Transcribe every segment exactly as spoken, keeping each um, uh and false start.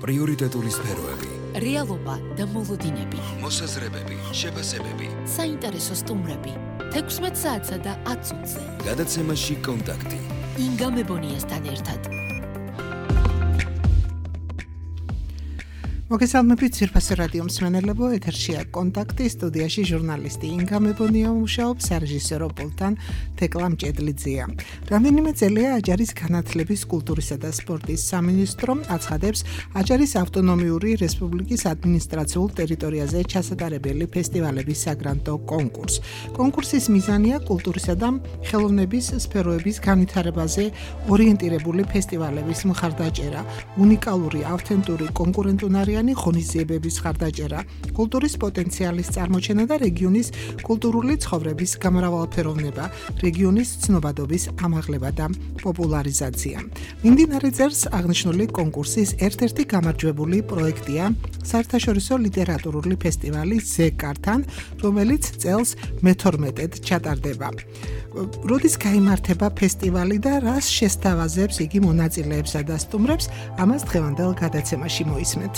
პრიორიტეტული სფეროები, რეალობა და მოლოდინები, მოსაზრებები, შეფასებები, საინტერესო სტუმრები, თექვსმეტ საათსა და ათ წუთზე. გადაცემაში კონტაქტი. ინგა მებონიასთან ერთად. მოგესალმებით ძვირფასი რადიო მსმენელებო, ეთერშია კონტაქტი, სტუდიაში ჟურნალისტი ინგა მებონია მუშაობს, სარეჟისორო პულტთან თეკლა მჭედლიძეა. რამდენიმე წელია აჯარის განათლების, კულტურისა და სპორტის სამინისტრო აცხადებს აჯარის ავტონომიური რესპუბლიკის ადმინისტრაციულ ტერიტორიაზე ჩასატარებელი ფესტივალების საგრანტო კონკურსს. კონკურსის მიზანია კულტურისა და ხელოვნების სფეროების განვითარებაზე ორიენტირებული ფესტივალების მხარდაჭერა, უნიკალური, ავთენტური, კონკურენტუნარი ღონისძიებების ხარდაჭერა, კულტურის პოტენციალის წარმოჩენა და რეგიონის კულტურული ცხოვრების გამრავალფეროვნება, რეგიონის ცნობადობის ამაღლება და პოპულარიზაცია. მიმდინარე წელს აღნიშნული კონკურსის ერთ-ერთი გამარჯვებული პროექტია საერთაშორისო ლიტერატურული ფესტივალი ზეკართან, რომელიც წელს მეთორმეტედ ჩატარდება. როდის გაიმართება ფესტივალი და რას შესთავაზებს იგი მონაწილეებსა და სტუმრებს, ამას დღევანდელ გადაცემაში მოისმენთ.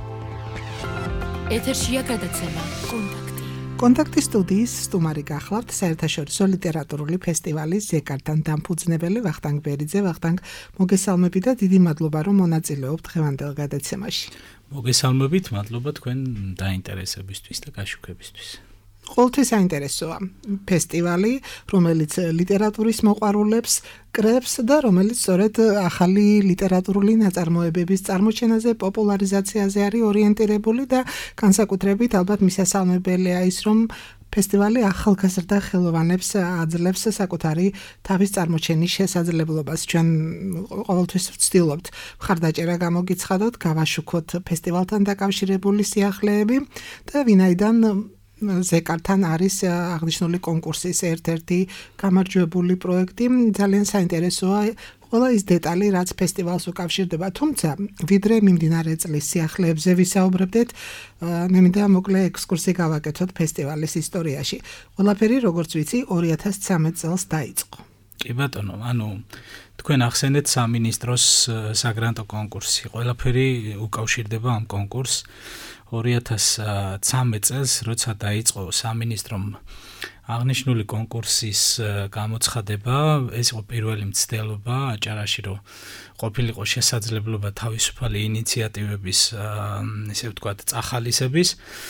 ეთერშია გადაცემა კონტაქტი. კონტაქტი სტუდიის სტუმარი გახლავთ საერთაშორისო ლიტერატურული ფესტივალის ზეკართან დამფუძნებელი ვახტანგ ბერიძე. ვახტანგ, მოგესალმები და დიდი მადლობა, რომ მონაწილეობთ დღევანდელ გადაცემაში. მოგესალმებით, მადლობა თქვენ დაინტერესებისთვის და გაშუქებისთვის. ყოველთვის საინტერესოა ფესტივალი, რომელიც ლიტერატურის მოყვარულებს კრებს და რომელიც სწორედ ახალი ლიტერატურული ნაწარმოებების წარმოჩენაზე, პოპულარიზაციაზე არის ორიენტირებული და განსაკუთრებით ალბათ მისასალმებელია ის, რომ ფესტივალი ახალგაზრდა ხელოვანებს აძლევს საკუთარი თავის წარმოჩენის შესაძლებლობას. ჩვენ ყოველთვის ვცდილობთ მხარდაჭერა გამოგიცხადოთ, გავაშუქოთ ფესტივალთან დაკავშირებული სიახლეები და ვინაიდან ზეკართან არის აღნიშნული კონკურსის ერთ-ერთი გამარჯვებული პროექტი, ძალიან საინტერესოა ყველა ის დეტალი, რაც ფესტივალს უკავშირდება. თუმცა, ვიდრე მიმდინარე წლის სიახლეებზე ვისაუბრებდეთ, მე მინდა მოკლე ექსკურსი გავაკეთოთ ფესტივალის ისტორიაში. ყველაფერი, როგორც ვიცი, ორი ათას ცხრამეტ წელს დაიწყო. კი ბატონო, ანუ თქვენ ახსენეთ სამინისტროს საგრანტო კონკურსი. ყველაფერი უკავშირდება ამ კონკურსს. ორი ათას ცხრამეტ წელს, როცა დაიწყო სამინისტრომ აღნიშნული კონკურსის გამოცხადება, ეს იყო პირველი მცდელობა აჭარაში, რომ ყოფილიყო შესაძლებლობა თავისუფალი ინიციატივების, ესე ვთქვათ, წახალისების.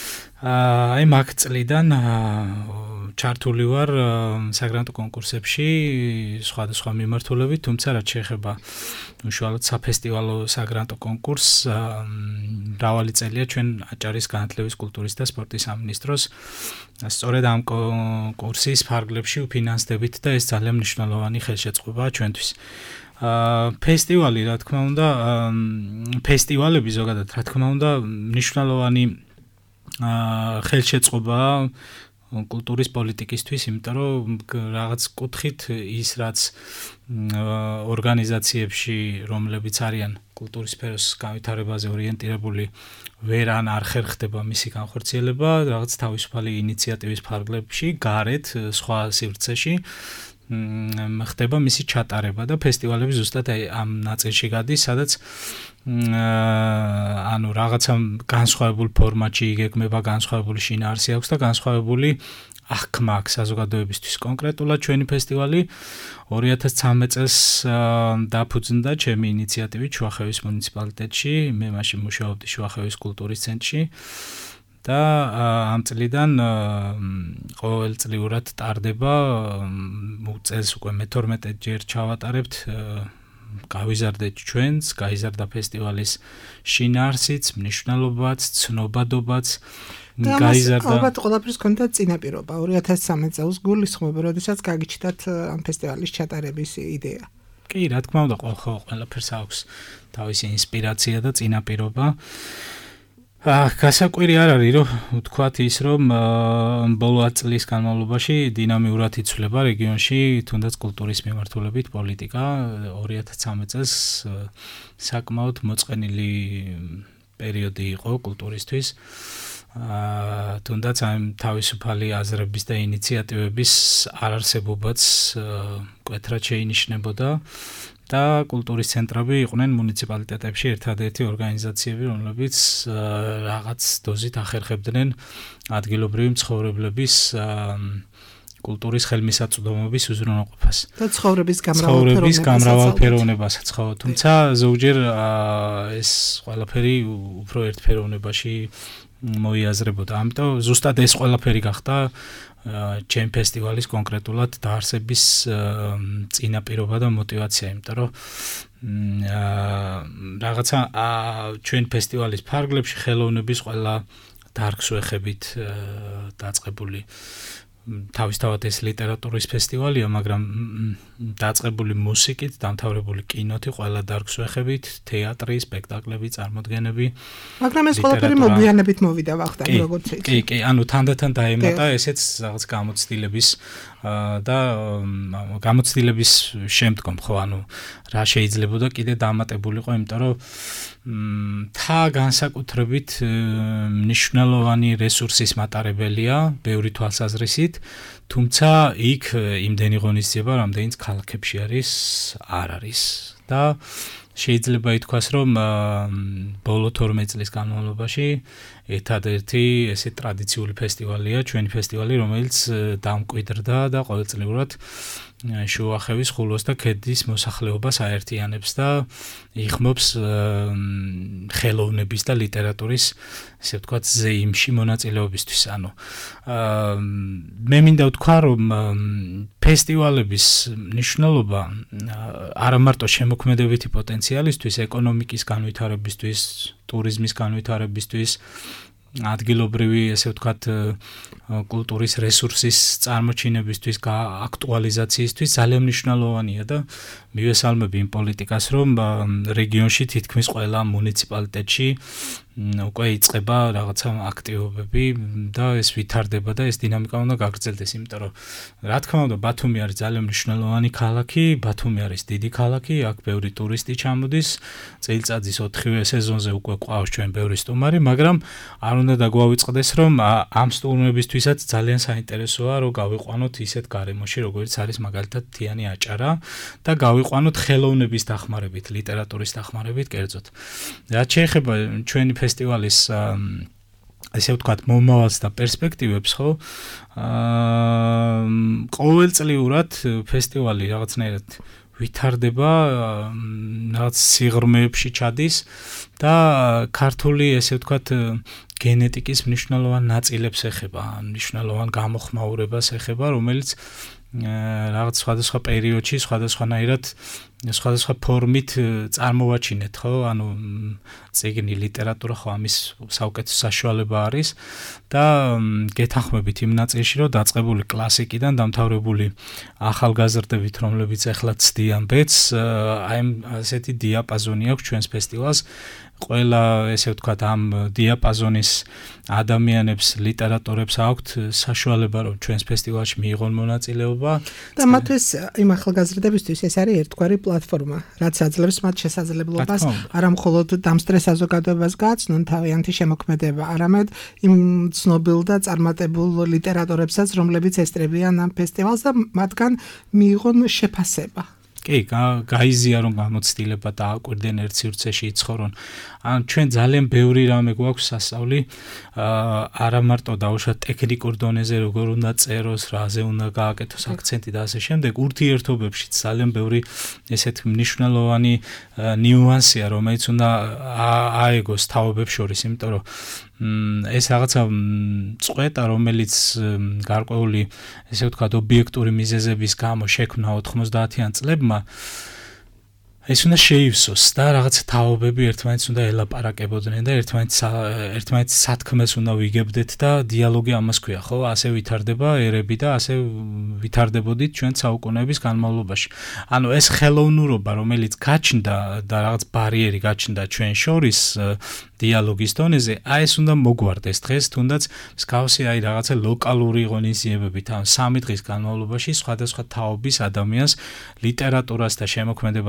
აი მაგ წლიდან ჩართული ვარ საგრანტო კონკურსებში სხვადასხვა მიმართულებით, თუმცა რაც შეეხება უშუალოდ საფესტივალო საგრანტო კონკურსს, მრავალი წელია ჩვენ აჭარის განათლების, კულტურის და სპორტის სამინისტროს სწორედ ამ კონკურსის ფარგლებში ვფინანსდებით და ეს ძალიან მნიშვნელოვანი ხელშეწყობაა ჩვენთვის. ფესტივალი, რა თქმა უნდა, ფესტივალები ზოგადად, რა თქმა უნდა, მნიშვნელოვანი ხელშეწყობაა კულტურის პოლიტიკისთვის, იმიტომ რომ რაღაც კუთხით ის რაც ორგანიზაციებში, რომლებიც არიან კულტურის სფეროს განვითარებაზე ორიენტირებული, ვერ ან არ ხერხდება მისი განხორციელება, რაღაც თავისუფალი ინიციატივის ფარგლებში, გარეთ, სხვა სივრცეში ხდება მისი ჩატარება და ფესტივალები ზუსტად ამ ნაწილში გადის, სადაც ანუ რაღაცა განსხვავებულ ფორმატში იგეგმება, განსხვავებული შინაარსი აქვს და განსხვავებული აღქმა აქვს საზოგადოებისთვის. კონკრეტულად ჩვენი ფესტივალი ორი ათას ცხრამეტ წელს დაფუძნდა ჩემი ინიციატივით შუახევის მუნიციპალიტეტში, მე მაშინ მუშაობდი შუახევის კულტურის ცენტრში და ამ წლიდან ყოველწლიურად ტარდება, წელს უკვე მეთორმეტე ჯერ ჩავატარებთ, გავიზარდეთ ჩვენც, გაიზარდა ფესტივალის შინაარსიც, მნიშვნელობაც, ცნობადობაც, გაიზარდა. ალბათ ყველაფერს ჰქონდა წინაპირობა. ორი ათას ცხრამეტ წელს გულისხმობ, როდესაც გაგიჩნდათ ამ ფესტივალის ჩატარების იდეა. კი, რა თქმა უნდა, ყველაფერს აქვს თავისი ინსპირაცია და წინაპირობა. გასაკვირი არ არის, რომ ვთქვათ ის, რომ ბოლო ათ წლის განმავლობაში დინამიურად იცვლება რეგიონში თუნდაც კულტურის მიმართულებით პოლიტიკა. ორი ათას ცხრამეტ წელს საკმაოდ მოწყენილი პერიოდი იყო კულტურისთვის. თუნდაც ამ თავისუფალი აზრების და ინიციატივების არარსებობაც მკვეთრად შეინიშნებოდა და კულტურის ცენტრები იყვნენ მუნიციპალიტეტებში ერთადერთი ორგანიზაციები, რომლებიც რაღაც დოზით ახერხებდნენ ადგილობრივი მცხოვრებლების კულტურის ხელმისაწვდომობის უზრუნველყოფას. და ცხოვრების ცხოვრების გამრავალფეროვნებასაც, ხო, თუმცა ზოგჯერ ეს ყველაფერი უფრო ერთფეროვნებაში მოიაზრებოდა. ამიტომ ზუსტად ეს ყველაფერი გახდა ჩემ ფესტივალის კონკრეტულად დაარსების წინაპირობა და мотиваცია, იმიტომ რომ რაღაცა ჩვენ ფესტივალის ფარგლებში ხელოვნების ყველა დარგს ვეხებით დაწყებული თავისთავად ეს ლიტერატურის ფესტივალია, მაგრამ დაწყებული მუსიკით, დამთავრებული კინოთი, ყველა დარგს ვეხებით, თეატრი, სპექტაკლები, წარმოდგენები. მაგრამ ეს ყველაფერი მოგვიანებით მოვიდა ვახტანგ, როგორც იცი. კი, კი, ანუ თანდათან დაემატა ესეც რაღაც გამოცდილების და გამოცდილების შემდგომ, ხო, ანუ რა შეიძლებოდა კიდე დამატებულიყო, იმიტომ რომ თა განსაკუთრებით მნიშვნელოვანი რესურსის მატარებელია, ბევრი თვალსაზრისით, თუმცა იქ იმდენი ღონისძიება, რამდენიც ქალაქებში არის, არ არის და შეიძლება ითქვას, რომ ბოლო თორმეტ წლის განმავლობაში ერთადერთი ესე ტრადიციული ფესტივალია, ჩვენი ფესტივალი, რომელიც დამკვიდრდა და ყოველწლიურად შუახევის, ხულოს და ქედის მოსახლეობას აერთიანებს და იხმობს ხელოვნების და ლიტერატურის, ესე ვთქვათ, ზეიმში მონაწილეობისთვის. ანუ მე მინდა ვთქვა, რომ ფესტივალების მნიშვნელობა არა მარტო შემოქმედებითი პოტენციალისთვის, ეკონომიკის განვითარებისთვის, ტურიზმის განვითარებისთვის, ადგილობრივი, ესე ვთქვათ, კულტურის რესურსის წარმოჩინებისთვის, აქტუალიზაციისთვის ძალიან მნიშვნელოვანია და მივესალმები იმ პოლიტიკას, რომ რეგიონში თითქმის ყველა მუნიციპალიტეტში უკვე იწყება რაღაცა აქტივობები და ეს ვითარდება და ეს დინამიკა უნდა გაგრძელდეს, იმიტომ რომ რა თქმა უნდა ბათუმი არის ძალიან მნიშვნელოვანი ქალაქი, ბათუმი არის დიდი ქალაქი, აქ ბევრი ტურისტი ჩამოდის, წელიწადის ოთხივე სეზონზე უკვე ყავს ჩვენ ბევრი სტუმარი, მაგრამ არ უნდა დაგვავიწყდეს, რომ ამ სტუმრებისთვისაც ძალიან საინტერესოა, რომ გავიყვანოთ ისეთ გარემოში, როგორც არის მაგალითად თიანი აჭარა და გავიყვანოთ ხელოვნების დახმარებით, ლიტერატურის დახმარებით, კერძოდ. რაც შეეხება ჩვენი ფესტივალის ესე ვთქვათ მომავალს და პერსპექტივებს, ხო? აა ყოველწლიურად ფესტივალი რაღაცნაირად ვითარდება, რაღაც სიღრმეებში ჩადის და ქართული ესე ვთქვათ გენეტიკის მნიშვნელოვან ნაწილებს ეხება, მნიშვნელოვან გამოხმაურებას ეხება, რომელიც რაღაც სხვადასხვა პერიოდში სხვადასხვანაირად სხვადასხვა ფორმით წარმოვაჩინეთ, ხო? ანუ წიგნი, ლიტერატურა ხო ამის საუკეთესო საშუალება არის და გეთანხმებით იმ ნაწილში, რომ დაწყებული კლასიკიდან დამთავრებული ახალგაზრდებით, რომლებიც ახლა ცდიან ბედს, აი ასეთი დიაპაზონი აქვს ჩვენს ფესტივალს. ყველა ესე ვთქვათ ამ დიაპაზონის ადამიანებს, ლიტერატორებს აქვთ საშუალება, რომ ჩვენს ფესტივალში მიიღონ მონაწილეობა და მათთვის იმ ახალგაზრდებისთვის ეს არის ერთგვარი პლატფორმა, რაც აძლევს მათ შესაძლებლობას არა მხოლოდ დამსწრე საზოგადოებას გააცნონ თავიანთი შემოქმედება, არამედ იმ ცნობილ და წარმატებულ ლიტერატორებსაც, რომლებიც ესწრებიან ამ ფესტივალს და მათგან მიიღონ შეფასება. კი, გაიზიარონ გამოცდილება და აკვირდნენ ერთ სივრცეში იცხოვრონ. ან ჩვენ ძალიან ბევრი რამე გვაქვს სასწავლი, არა მარტო დაუშვათ ტექნიკურ დონეზე, როგორ უნდა წეროს, რაზე უნდა გააკეთოს აქცენტი და ასე შემდეგ, ურთიერთობებში ძალიან ბევრი ესეთ მნიშვნელოვანი ნიუანსია, რომელიც უნდა აეგოს თაობებს შორის, იმიტომ რომ ეს რაღაცა წყვეტა, რომელიც გარკვეული, ესე ვთქვათ, ობიექტური მიზეზების გამო შექმნა ოთხმოცდაათიან წლებმა, ეს უნდა შეივსოს და რაღაც თაობები ერთმანეთს უნდა ელაპარაკებოდნენ და ერთმანეთს ერთმანეთს სათქმეს უნდა ვიგებდეთ და დიალოგი ამას ქვია, ხო? ასე ვითარდება ერები და ასე ვითარდებოდით ჩვენ საუკუნეების განმავლობაში. ანუ ეს ხელოვნურობა, რომელიც გაჩნდა და რაღაც ბარიერი გაჩნდა ჩვენ შორის დიალოგის დონეზე, აი ეს უნდა მოგვარდეს დღეს, თუნდაც მსგავსი აი რაღაცა ლოკალური ღონისძიებებით, ან სამი დღის განმავლობაში სხვადასხვა თაობის ადამიანს ლიტერატურას და შემოქმედებას რო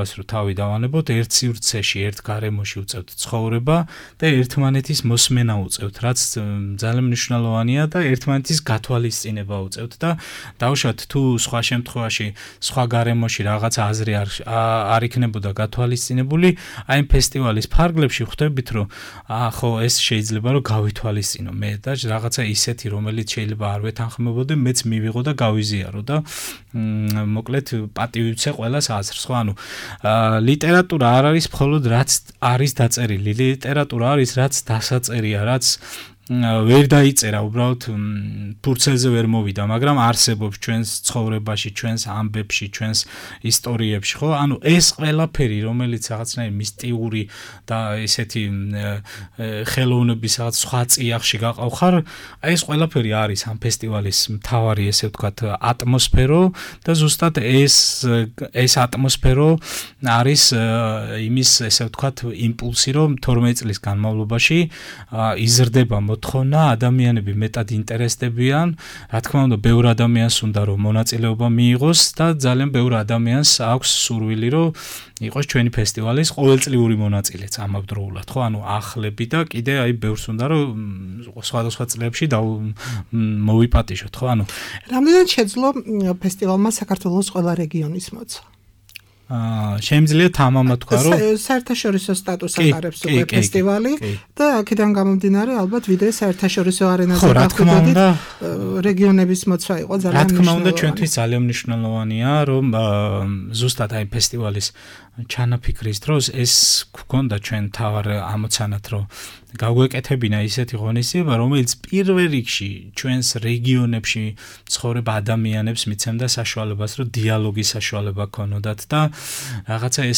თავი დავანებოთ ერთ სივრცეში, ერთ გარემოში უწევთ ცხოვრება და ერთმანეთის მოსმენა უწევთ, რაც ძალიან მნიშვნელოვანია და ერთმანეთის გათვალისწინება უწევთ და დავუშვათ თუ სხვა შემთხვევაში, სხვა გარემოში რაღაცა აზრი არ არ იქნებოდა გათვალისწინებული, აი ამ ფესტივალის ფარგლებში ხვდებით, რომ აა ხო ეს შეიძლება რომ გავითვალისწინო მე და რაღაცა ისეთი, რომელიც შეიძლება არ ვეთანხმებოდე, მეც მივიღო და გავიზიარო და მოკლედ პატივიცე ყველას აზრს, ხო, ანუ ლიტერატურა არ არის მხოლოდ რაც არის დაწერილი, ლიტერატურა არის რაც დასაწერია, რაც ვერ დაიწერა, უბრალოდ ფურცელზე ვერ მოვიდა, მაგრამ არსებობს ჩვენს ცხოვრებაში, ჩვენს ამბებში, ჩვენს ისტორიებში, ხო? ანუ ეს ყველაფერი, რომელიც რაღაცნაირი მისტიური და ესეთი ხელოვნების რაღაც სხვა წიაღში გაყავხარ, აი ეს ყველაფერი არის ამ ფესტივალის მთავარი, ესე ვთქვათ, ატმოსფერო და ზუსტად ეს ეს ატმოსფერო არის იმის, ესე ვთქვათ, იმპულსი, რომ თორმეტ წლის განმავლობაში იზრდება მოთხოვნა, ადამიანები მეტად ინტერესდებიან, რა თქმა უნდა, ბევრ ადამიანს უნდა რომ მონაწილეობა მიიღოს და ძალიან ბევრ ადამიანს აქვს სურვილი რომ იყოს ჩვენი ფესტივალის ყოველწლიური მონაწილეც ამავდროულად, ხო? ანუ ახლები და კიდე აი ბევრს უნდა რომ სხვადასხვა წლებში მოვიპატიჟოთ, ხო? ანუ რამდენად შეძლო ფესტივალმა საქართველოს ყველა რეგიონის მოცვა? აა შემიძლია თამამად თქვა რომ საერთაშორისო სტატუსს ატარებს უკვე ფესტივალი და აქედან გამომდინარე ალბათ ვიდრე საერთაშორისო არენაზე დახვიდებით რეგიონების მოცვა იყო ძალიან მნიშვნელოვანი. რა თქმა უნდა ჩვენთვის ძალიან მნიშვნელოვანია რომ ზუსტად აი ფესტივალის ჩანაფიქრის დროს ეს გქონდა ჩვენ თავარ ამოცანად რომ გავგვეკეთებინა ისეთი ღონისძიება, რომელიც პირველ რიგში ჩვენს რეგიონებში ცხოვრებ ადამიანებს მიცემდა საშუალებას, რომ დიალოგის საშუალება ქონოდათ და რაღაცა ეს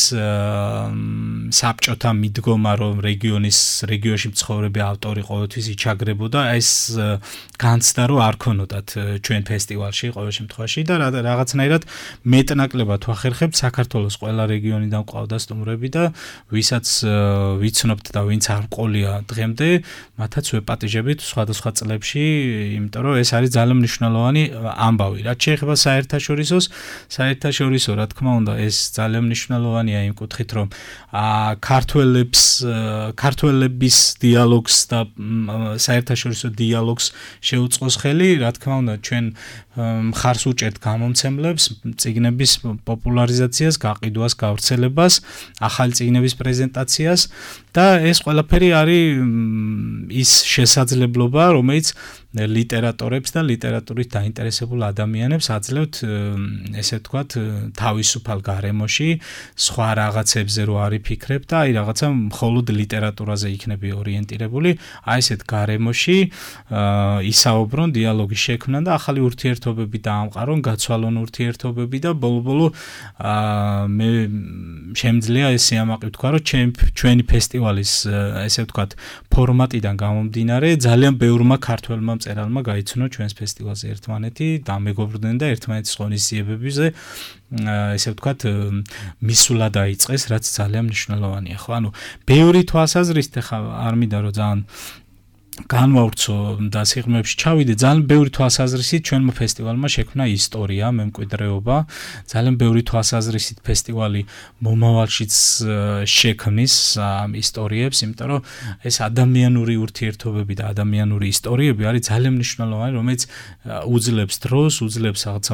საბჭოთა მიდგომა, რომ რეგიონის რეგიონში მცხოვრები ავტორი ყოველთვის იჩაგრებოდა, ეს განცდა რომ არ ქონოდათ ჩვენ ფესტივალში ყოველ შემთხვევაში და რაღაცნაირად მეტნაკლებად ვახერხებთ საქართველოს ყველა რეგიონიდან ყავდა სტუმრები და ვისაც ვიცნობთ და ვინც არ ყოლია დღემდე მათაც ვეპატიჟებით სხვადასხვა წლებში, იმიტომ რომ ეს არის ძალიან მნიშვნელოვანი ამბავი. რაც შეეხება საერთაშორისოს, საერთაშორისო, რა თქმა უნდა, ეს ძალიან მნიშვნელოვანია იმ კუთხით, რომ ქართველებს, ქართველების დიალოგს და საერთაშორისო დიალოგს შეუწყოს ხელი, რა თქმა უნდა, ჩვენ მხარს უჭერთ გამომცემლებს, წიგნების პოპულარიზაციას, გაყიდვას, გავრცელებას, ახალი წიგნების პრეზენტაციას და ეს ყველაფერი არის ის შესაძლებლობა, რომელიც ლიტერატორებს და ლიტერატურით დაინტერესებულ ადამიანებს აძლევთ, ესე ვთქვათ, თავისუფალ გარემოში სხვა რაღაცებზე რო არ იფიქრებ და აი რაღაცა მხოლოდ ლიტერატურაზე იქნები ორიენტირებული, აი ესეთ გარემოში ისაუბრონ, დიალოგი შექმნან და ახალი ურთიერთობები დაამყარონ, გაცვალონ ურთიერთობები და ბოლო-ბოლო მე შემიძლია ეს სიამაყე ვთქვა, რომ ჩვენი ფესტივალის ესე ვთქვათ ფორმატიდან გამომდინარე ძალიან ბევრმა ქართველმა მწერალმა გაიცნო ჩვენს ფესტივალზე ერთმანეთი, დამეგობრდნენ და ერთმანეთის ღონისძიებებზე ესე ვთქვათ მისვლა დაიწყეს, რაც ძალიან მნიშვნელოვანია, ხო? ანუ ბევრი თვალსაზრისით ხა არ მინდა რომ ძალიან განვავრცო და სიღრმეებში ჩავიდე, ძალიან ბევრი თვალსაზრისით ჩვენმა ფესტივალმა შექმნა ისტორია, მემკვიდრეობა, ძალიან ბევრი თვალსაზრისით ფესტივალი მომავალშიც შექმნის ამ ისტორიებს, იმიტომ რომ ეს ადამიანური ურთიერთობები და ადამიანური ისტორიები არის ძალიან მნიშვნელოვანი, რომელიც უძლებს დროს, უძლებს რაღაცა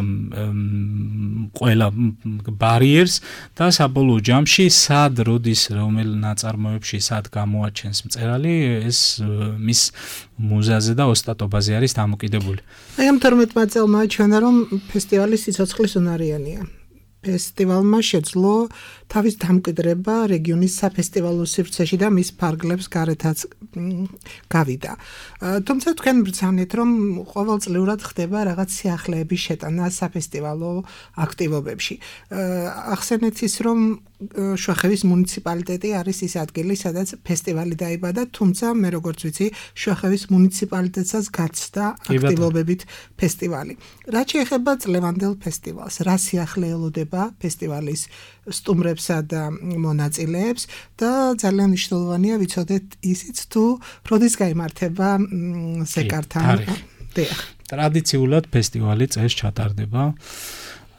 ყველა ბარიერს და საბოლოო ჯამში სად როდის რომელ ნაწარმოებში სად გამოაჩენს მწერალი, ეს მის მუზაზე და ოსტატობაზე არის დამოკიდებული. აი ამ თორმეტმა წელმა ჩვენა რომ ფესტივალი სიცოცხლის უნარიანია. ფესტივალმა შეძლო თავის დამკვიდრება რეგიონის საფესტივალო სივრცეში და მის ფარგლებს გარეთაც გავიდა. თუმცა თქვენ ბრძანეთ, რომ ყოველწლიურად ხდება რაღაც სიახლეების შეტანა საფესტივალო აქტივობებში. ახსენეთ ის, რომ შუახევის მუნიციპალიტეტი არის ის ადგილი, სადაც ფესტივალი დაიბადა, თუმცა მე როგორც ვიცი, შუახევის მუნიციპალიტეტსაც გაცდა აქტივობებით ფესტივალი. რაც შეეხება წლევანდელ ფესტივალს, რა სიახლე ელოდება ფესტივალის სტუმრებსა და მონაწილეებს და ძალიან მნიშვნელოვანია ვიცოდეთ ისიც თუ როდის გაიმართება ზეკართან. ტრადიციულად ფესტივალი წელს ჩატარდება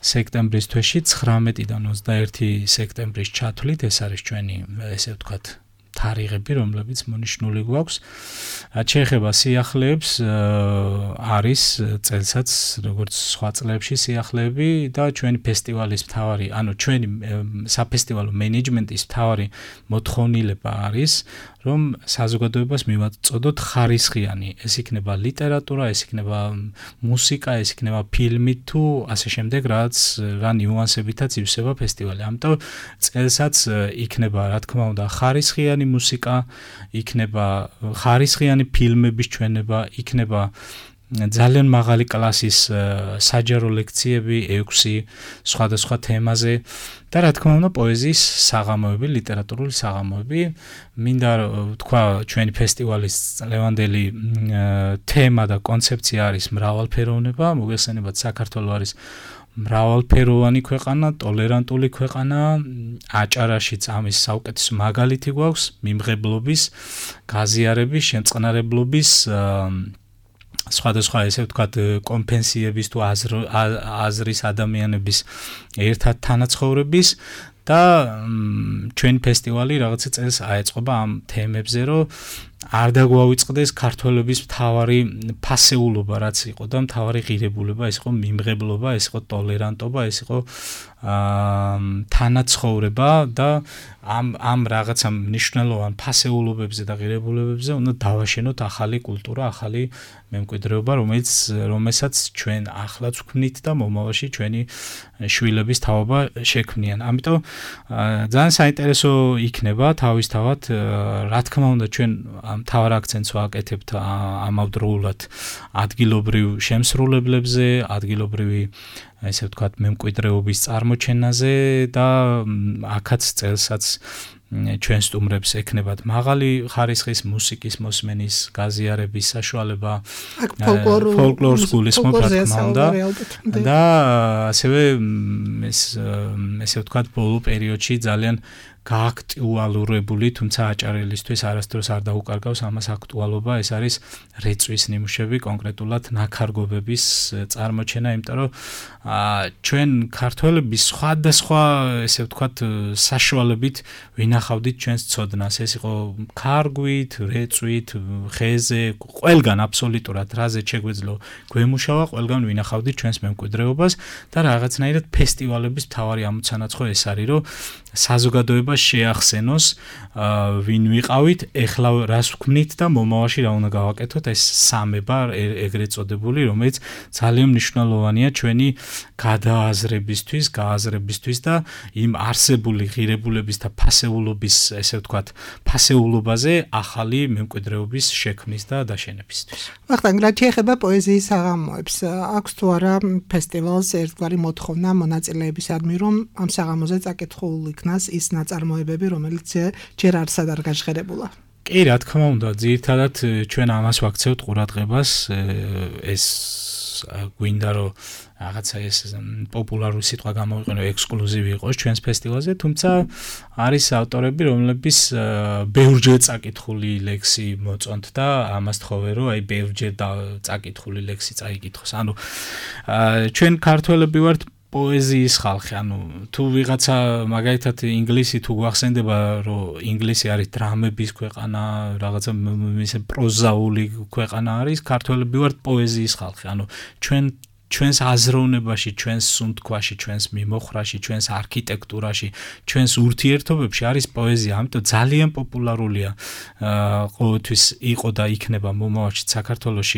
სექტემბრის თვეში ცხრამეტიდან ოცდაერთი სექტემბრის ჩათვლით ეს არის ჩვენი ესე ვთქვათ თარიღები, რომლებიც მონიშნული გვაქვს. შეეხება სიახლეებს, არის წელსაც როგორც სხვა წლებში სიახლეები და ჩვენი ფესტივალის მთავარი, ანუ ჩვენი საფესტივალო მენეჯმენტის მთავარი მოთხოვნილება არის, რომ საზოგადოებას მივაწოდოთ ხარისხიანი, ეს იქნება ლიტერატურა, ეს იქნება მუსიკა, ეს იქნება ფილმი თუ ასე შემდეგ, რაც რა ნიუანსებითაც ივსება ფესტივალი. ამიტომ წელსაც იქნება, რა თქმა უნდა, ხარისხიანი მუსიკა, იქნება ხარისხიანი ფილმების ჩვენება, იქნება ძალიან მაღალი კლასის საჯარო ლექციები ექვსი სხვადასხვა თემაზე და რა თქმა უნდა პოეზიის საღამოები, ლიტერატურული საღამოები. მინდა თქვა ჩვენი ფესტივალის ლევანდელი თემა და კონცეფცია არის მრავალფეროვნება, მოგეხსენებათ საქართველო არის მრავალფეროვანი ქვეყანა, ტოლერანტული ქვეყანა, აჭარაშიც ამის საუკეთესო მაგალითი გვაქვს, მიმღებლობის, გაზიარების, შემწყნარებლობის სხვადასხვა ესე ვთქვათ კომპენსიების თუ აზრის ადამიანების ერთად თანაცხოვრების და ჩვენი ფესტივალი რაღაცა წელს აეწყობა ამ თემებზე, რომ არ დაგვავიწყდეს ქართველების მთავარი ფასეულობა, რაც იყო და მთავარი ღირებულება, ეს იყო მიმღებლობა, ეს იყო ტოლერანტობა, ეს იყო თანაცხოვრება და ამ ამ რაღაცა მნიშვნელოვან ფასეულობებზე და ღირებულებებზე უნდა დავაშენოთ ახალი კულტურა, ახალი მემკვიდრეობა, რომელიც რომელსაც ჩვენ ახლაც ვქმნით და მომავალში ჩვენი შვილების თაობა შექმნიან. ამიტომ ძალიან საინტერესო იქნება თავისთავად, რა თქმა უნდა ჩვენ მთავარ აქცენტს ვაკეთებთ ამავდროულად ადგილობრივ შემსრულებლებზე, ადგილობრივი ესე ვთქვათ მემკვიდრეობის წარმოჩენაზე და აქაც წელსაც ჩვენ სტუმრებს ექნებათ მაღალი ხარისხის მუსიკის მოსმენის, გაზიარების საშუალება, ფოლკლორს გულისხმობ რა თქმა უნდა და ასევე ეს ესე ვთქვათ ბოლო პერიოდში ძალიან გააქტუალურებული, თუმცა აჭარელისთვის არასდროს არ დაუკარგავს ამას აქტუალობა, ეს არის რეწვის ნიმუშები, კონკრეტულად ნაქარგობების წარმოჩენა, იმიტომ რომ ჩვენ ქართველები სხვადასხვა ესე ვთქვათ საშუალებით ვინახავდით ჩვენს ცოდნას, ეს იყო ქარგვით, რეწვით, ხეზე, ყველგან აბსოლუტურად რაზე შეგვეძლო გვემუშავა, ყველგან ვინახავდით ჩვენს მემკვიდრეობას და რაღაცნაირად ფესტივალების მთავარი ამოცანაცხო ეს არის, რომ საზოგადოება შეახსენოს ვინ ვიყავით, ეხლა რას ვქმნით და მომავალში რა უნდა გავაკეთოთ, ეს სამება ეგრეთ წოდებული, რომელიც ძალიან მნიშვნელოვანია ჩვენი გადააზრებისთვის, გააზრებისთვის და იმ არსებული ღირებულების და ფასეულობის, ესე ვთქვათ, ფასეულობაზე ახალი მემკვიდრეობის შექმნის და დაშენებისთვის. ვახტანგ, რა შეეხება პოეზიის საღამოებს, აქვს თუ არა ფესტივალს ერთგვარი მოთხოვნა მონაწილეებისადმი, რომ ამ საღამოზე წაკითხულ იქნას ის ნაწარმოებები, რომელიც ჯერ არსად არ გაჟღერებულა. კი, რა თქმა უნდა, ძირითადად ჩვენ ამას ვაქცევთ ყურადღებას, ეს გვინდა რომ რაღაცა ეს პოპულარული სიტყვა გამოვიყენო ექსკლუზივი იყოს ჩვენს ფესტივალზე, თუმცა არის ავტორები, რომლებიც ბევრჯერ წაკითხული ლექსი მოწონთ და ამას თხოვე რომ აი ბევრჯერ წაკითხული ლექსი წაიკითხოს. ანუ ჩვენ ქართველები ვართ პოეზიის ხალხი, ანუ თუ ვიღაცა მაგალითად ინგლისი თუ გვახსენდება, რომ ინგლისი არის დრამების ქვეყანა, რაღაცა ისე პროზაული ქვეყანა არის, ქართველები ვართ პოეზიის ხალხი. ანუ ჩვენ ჩვენს აზროვნებაში, ჩვენს სუნთქვაში, ჩვენს მიმოხრაში, ჩვენს არქიტექტურაში, ჩვენს ურთიერთობებში არის პოეზია, ამიტომ ძალიან პოპულარულია ყოველთვის იყო და იქნება მომავალში საქართველოში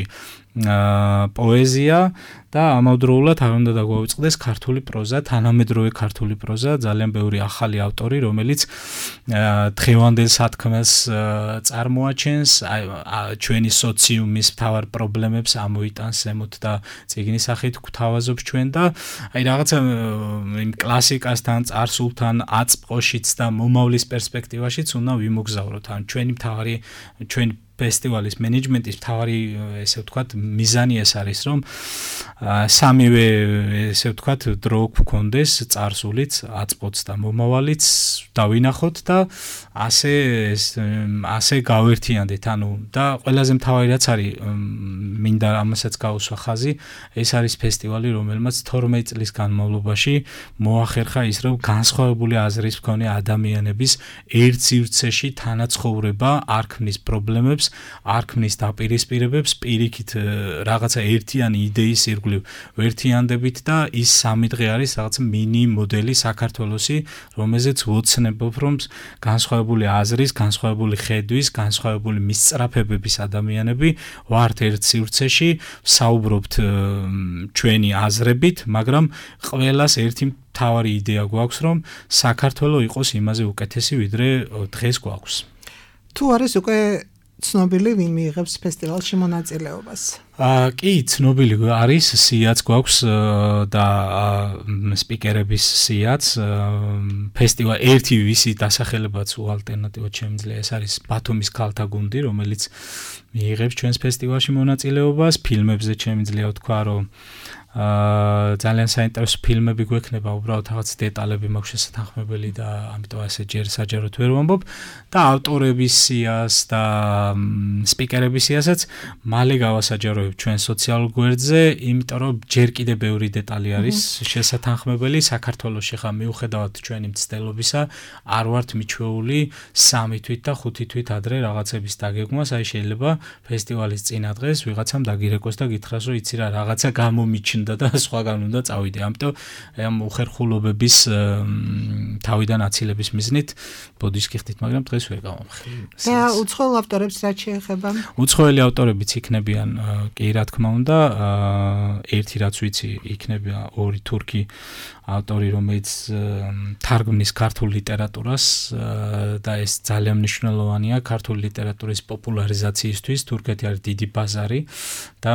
პოეზია და ამავდროულად არ უნდა დაგვავიწყდეს ქართული პროზა, თანამედროვე ქართული პროზა, ძალიან ბევრი ახალი ავტორი, რომელიც დღევანდელ სათქმელს წარმოაჩენს, ჩვენი სოციუმის მთავარ პრობლემებს ამოიტანს ზემოთ და წიგნის სახით გვთავაზობს ჩვენ და აი რაღაცა იმ კლასიკასთან, წარსულთან, აწმყოშიც და მომავლის პერსპექტივაშიც უნდა ვიმოგზავროთ. ან ჩვენი მთავარი ჩვენი ფესტივალის მენეჯმენტის მთავარი ესე ვთქვათ მიზანი ეს არის, რომ სამივე ესე ვთქვათ დრო გვქონდეს წარსულიც, აწმყოც და მომავალიც დავინახოთ და ასე ასე გავერთიანდეთ. ანუ და ყველაზე მთავარი რაც არის მინდა ამასაც გავუსვა ხაზი, ეს არის ფესტივალი, რომელმაც თორმეტ წლის განმავლობაში მოახერხა ის, რომ განსხვავებული აზრის მქონე ადამიანების ერთ სივრცეში თანაცხოვრება არ ქმნის პრობლემებს, არ ქმნის დაპირისპირებებს, პირიქით რაღაცა ერთიანი იდეის ირგვლივ ვერთიანდებით და ის სამი დღე არის რაღაც მინი მოდელი საქართველოსი, რომელზეც ვოცნებობ, რომ განსხვავებული აზრის, განსხვავებული ხედვის, განსხვავებული მისწრაფებების ადამიანები ვართ ერთ სივრცეში, ვსაუბრობთ ჩვენი აზრებით, მაგრამ ყველას ერთი მთავარი იდეა გვაქვს, რომ საქართველო იყოს იმაზე უკეთესი, ვიდრე დღეს გვაქვს. თუ არის უკვე ცნობილი, ვინ მიიღებს ფესტივალში მონაწილეობას? აა კი, ცნობილი არის, სიაც გვაქვს და სპიკერების სიაც. ფესტივალ ერთი ვისი დასახელებაც უალტერნატივოდ შემიძლია, ეს არის ბათუმის ქალთა გუნდი, რომელიც მიიღებს ჩვენს ფესტივალში მონაწილეობას. ფილმებზე შემიძლია ვთქვა, რომ აა ძალიან საინტერესო ფილმები გვექნება, უბრალოდ რაღაც დეტალები მაქვს შესათანხმებელი და ამიტომ ასე ჯერ საჯაროდ ვერ ვამბობ და ავტორების სიას და სპიკერების სიასაც მალე გავასაჯაროებ ჩვენ სოციალურ გვერდზე, იმიტომ რომ ჯერ კიდე ბევრი დეტალი არის შესათანხმებელი. საქართველოში ხა მიუხედავად ჩვენი მცდელობისა, არ ვართ მიჩვეული სამი თვით და ხუთი თვით ადრე რაღაცების დაგეგმვას, აი შეიძლება ფესტივალის წინა დღეს ვიღაცამ დაგირეკოს და გითხრას, რომ იცი რა, რაღაცა გამომიჩნდა და სხვაგან უნდა წავიდე. ამიტომ ამ უხერხულობების თავიდან აცილების მიზნით ბოდიშს გიხდით, მაგრამ დღეს ვერ გავამხილე. და უცხოელ ავტორებს რაც შეეხება? უცხოელი ავტორებიც იქნებიან, კი რა თქმა უნდა, ერთი რაც ვიცი, იქნება ორი თურქი ავტორი, რომელიც თარგმნის ქართულ ლიტერატურას და ეს ძალიან მნიშვნელოვანია ქართული ლიტერატურის პოპულარიზაციისთვის. თურქეთი არის დიდი ბაზარი და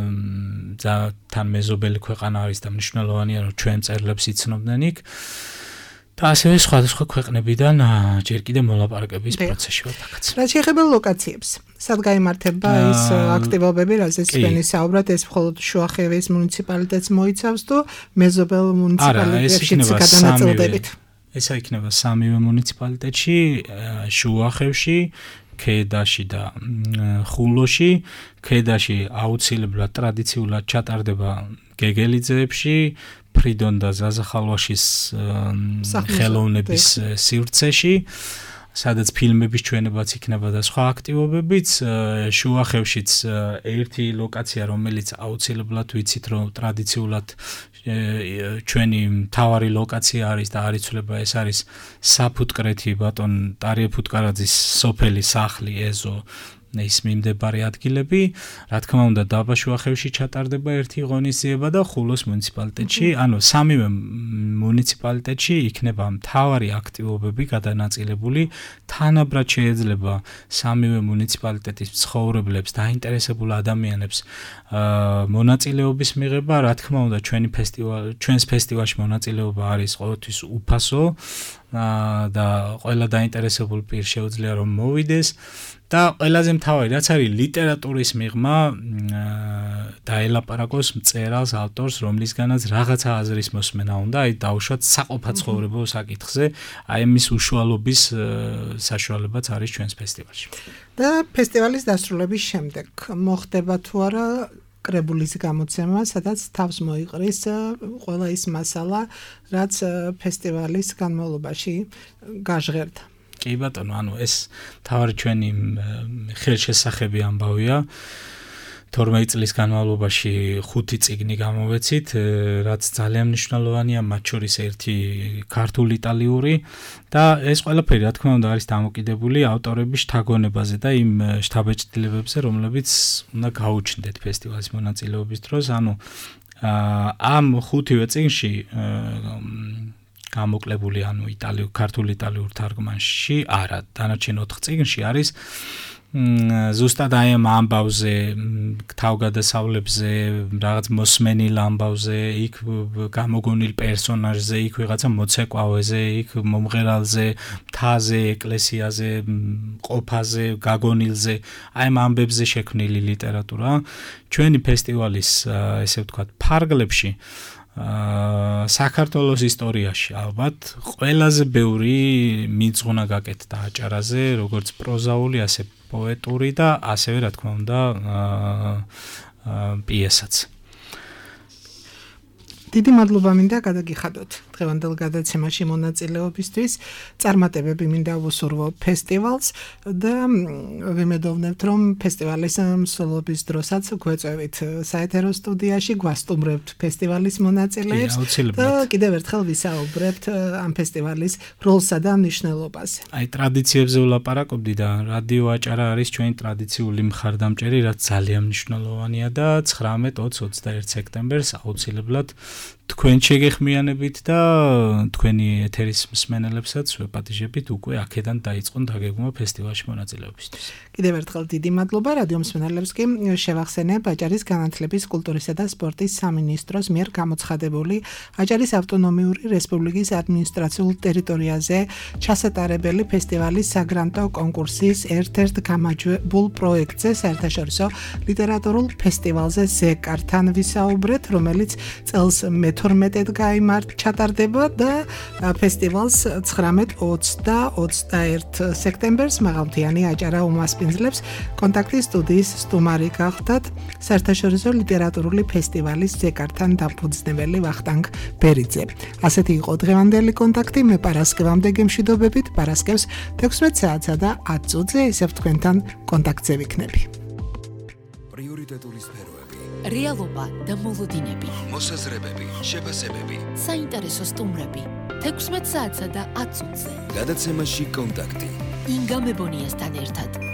თან მეზობელი ქვეყანა არის და მნიშვნელოვანია, რომ ჩვენ მწერლებს იცნობდნენ იქ. და ასევე სხვადასხვა ქვეყნებიდან ჯერ კიდე მოლაპარაკების პროცესში ვარ დაკაცე. რაც შეეხება ლოკაციებს, სად გაიმართება ეს აქტივობები, რაზეც თქვენი საუბრად, ეს მხოლოდ შუახევის მუნიციპალიტეტს მოიცავს თუ მეზობელ მუნიციპალიტეტებშიც გადანაწილდებით? ესა იქნება სამივე მუნიციპალიტეტში, შუახევში, ქედაში და ხულოში. ქედაში აუცილებლად ტრადიციულად ჩატარდება გეგელიძეებში, ფრიდონ და ზაზა ხალვაშის ხელოვნების სივრცეში, სადაც ფილმების ჩვენებაც იქნება და სხვა აქტივობებიც. შუახევშიც ერთი ლოკაცია, რომელიც აუცილებლად ვიცით, რომ ტრადიციულად ჩვენი მთავარი ლოკაცია არის და არ იცვლება, ეს არის საფუტკრეთი ბატონ ტარიე ფუტკარაძის სოფელი, სახლი, ეზო, ის მიმდებარე ადგილები. რა თქმა უნდა, დაბა შუახევში ჩატარდება ერთი ღონისძიება და ხულოს მუნიციპალიტეტში, ანუ სამივე მუნიციპალიტეტში იქნება მთავარი აქტივობები გადანაწილებული. თანაბრად შეიძლება სამივე მუნიციპალიტეტის მცხოვრებლებს, დაინტერესებულ ადამიანებს მონაწილეობის მიღება. რა თქმა უნდა, ჩვენი ფესტივალი, ჩვენს ფესტივალში მონაწილეობა არის ყოველთვის უფასო და ყველა დაინტერესებულ პირს შეუძლია რომ მოვიდეს. და ყველაზე მთავარი, რაც არის ლიტერატურის მიღმა, დაელაპარაკოს მწერალს, ავტორს, რომლისგანაც რაღაცა აზრის მოსმენა უნდა, აი დაუშვათ საყოფაცხოვრებო საკითხზე, აი მის უშუალობის საშუალებაც არის ჩვენს ფესტივალში. და ფესტივალის დასრულების შემდეგ მოხდება თუ არა კრებულის გამოცემა, სადაც თავს მოიყრის ყველა ის მასალა, რაც ფესტივალის განმავლობაში გაჟღერდა. კი ბატონო, ანუ ეს თავარი ჩვენი ხელშესახები ამბავია. თორმეტ წლის განმავლობაში ხუთი წიგნი გამოვეცით, რაც ძალიან მნიშვნელოვანია, მათ შორის ერთი ქართული იტალიური და ეს ყველაფერი, რა თქმა უნდა, არის დამოკიდებული ავტორების შთაგონებაზე და იმ შთაბეჭდილებებზე, რომლებიც უნდა გაუჩნდეთ ფესტივალის მონაწილეობის დროს. ანუ ამ ხუთივე წიგნში გამოკლებული, ანუ იტალიურ, ქართულ იტალიურ თარგმანში არა, დანარჩენ ოთხ წიგნში არის ზუსტად აი ამ ამბავზე, თავგადასავლებზე, რაღაც მოსმენილ ამბავზე, იქ გამოგონილ პერსონაჟზე, იქ ვიღაცა მოცეკვავეზე, იქ მომღერალზე, მთაზე, ეკლესიაზე, ყოფაზე, გაგონილზე, აი ამ ამბებზე შექმნილი ლიტერატურა. ჩვენი ფესტივალის, ესე ვთქვათ, ფარგლებში საქართველოს ისტორიაში ალბათ ყველაზე ბევრი მიძღვნა გაკეთდა აჭარაზე, როგორც პროზაული, ასე პოეტური და ასევე რა თქმა უნდა პიესაც. დიდი მადლობა მინდა გადაგიხადოთ დღევანდელ გადაცემაში მონაწილეობისთვის. წარმატებები მინდა ვუსურვო ფესტივალს და ვიმედოვნებთ, რომ ფესტივალის მსვლელობის დროსაც გვეწევით საეთერო სტუდიაში, გვასტუმრებთ ფესტივალის მონაწილეებს და კიდევ ერთხელ ვისაუბრებთ ამ ფესტივალის როლსა და მნიშვნელობაზე. აი ტრადიციებზე ვლაპარაკობდი და რადიო აჭარა არის ჩვენი ტრადიციული მხარდამჭერი, რაც ძალიან მნიშვნელოვანია და ცხრამეტ, ოცი, ოცდაერთი სექტემბერს აუცილებლად თქვენ შეგეხმიანებით და თქვენი ეთერის მსმენელებსაც ვეპატიჟებით უკვე აქედან დაიწყონ დაგეგმვა ფესტივალში მონაწილეობისთვის. კიდევ ერთხელ დიდი მადლობა რადიო მსმენელებს კი შევახსენებ აჭარის განათლების, კულტურისა და სპორტის სამინისტროს მიერ გამოცხადებული აჭარის ავტონომიური რესპუბლიკის ადმინისტრაციულ ტერიტორიაზე ჩასატარებელი ფესტივალის საგრანტო კონკურსის ერთ-ერთ გამარჯვებულ პროექტზე საერთაშორისო ლიტერატურულ ფესტივალზე ზეკართან ვისაუბრეთ, რომელიც წელს მეთორმეტედ გაიმართ ჩატარდება და ფესტივალს ცხრამეტ, ოცი და ოცდაერთი სექტემბერს მაღალმთიანი აჭარა უმასპინძლებს. კონტაქტის სტუდიის სტუმარი გახდათ საერთაშორისო ლიტერატურული ფესტივალის ზეკართან დამფუძნებელი ვახტანგ ბერიძე. ასეთი იყო დღევანდელი კონტაქტი. მე პარასკევამდე გემშვიდობებით. პარასკევს თექვსმეტ საათსა და ათი წუთზე ისევ თქვენთან კონტაქტზე ვიქნები. პრიორიტეტული სფეროები, რეალობა და მოლოდინები, მოსაზრებები, შეფასებები, საინტერესო სტუმრები. თექვსმეტ საათსა და ათი წუთზე. გადაცემაში კონტაქტი. ინგა მებონიასთან ერთად.